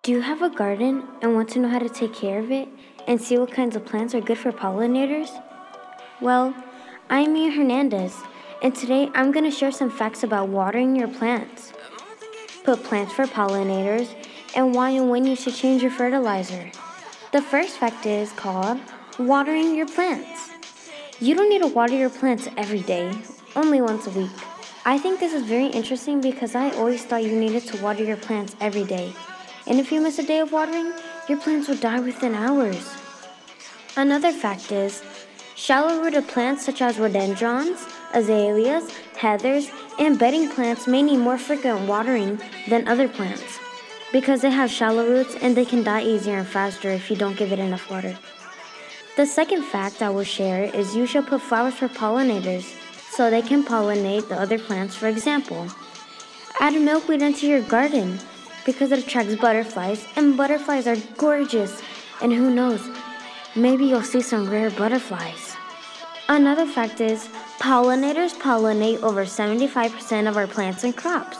Do you have a garden and want to know how to take care of it and see what kinds of plants are good for pollinators? Well, I'm Mia Hernandez, and today I'm going to share some facts about watering your plants. Put plants for pollinators and why and when you should change your fertilizer. The first fact is called watering your plants. You don't need to water your plants every day, only once a week. I think this is very interesting because I always thought you needed to water your plants every day. And if you miss a day of watering, your plants will die within hours. Another fact is, shallow-rooted plants such as rhododendrons, azaleas, heathers, and bedding plants may need more frequent watering than other plants because they have shallow roots and they can die easier and faster if you don't give it enough water. The second fact I will share is you should put flowers for pollinators so they can pollinate the other plants. For example, add milkweed into your garden because it attracts butterflies, and butterflies are gorgeous, and who knows, maybe you'll see some rare butterflies. Another fact is, pollinators pollinate over 75% of our plants and crops.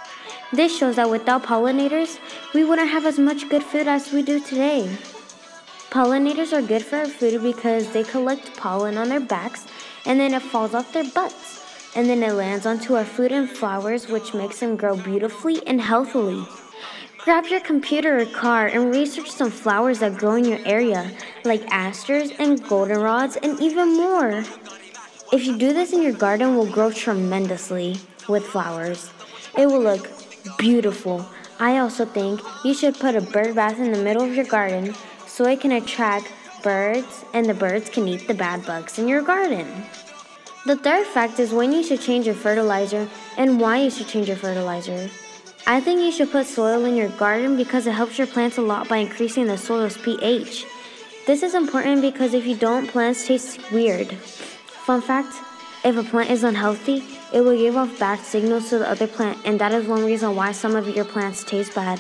This shows that without pollinators, we wouldn't have as much good food as we do today. Pollinators are good for our food because they collect pollen on their backs, and then it falls off their butts, and then it lands onto our fruit and flowers, which makes them grow beautifully and healthily. Grab your computer or car and research some flowers that grow in your area, like asters and goldenrods and even more. If you do this in your garden, it will grow tremendously with flowers. It will look beautiful. I also think you should put a bird bath in the middle of your garden so it can attract birds and the birds can eat the bad bugs in your garden. The third fact is when you should change your fertilizer and why you should change your fertilizer. I think you should put soil in your garden because it helps your plants a lot by increasing the soil's pH. This is important because if you don't, plants taste weird. Fun fact, if a plant is unhealthy, it will give off bad signals to the other plant, and that is one reason why some of your plants taste bad.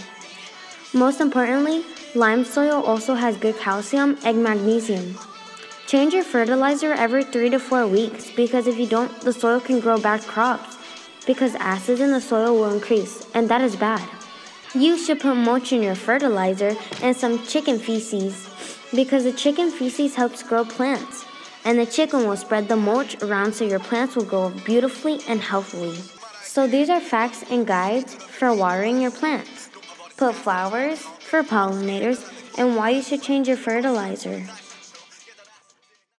Most importantly, lime soil also has good calcium and magnesium. Change your fertilizer every 3 to 4 weeks because if you don't, the soil can grow bad crops because acids in the soil will increase, and that is bad. You should put mulch in your fertilizer and some chicken feces because the chicken feces helps grow plants, and the chicken will spread the mulch around so your plants will grow beautifully and healthily. So these are facts and guides for watering your plants. Put flowers for pollinators and why you should change your fertilizer.